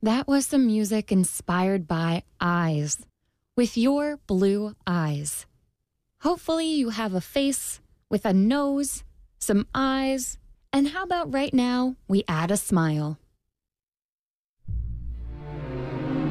That was some music inspired by eyes, with your blue eyes. Hopefully you have a face with a nose, some eyes, and how about right now we add a smile?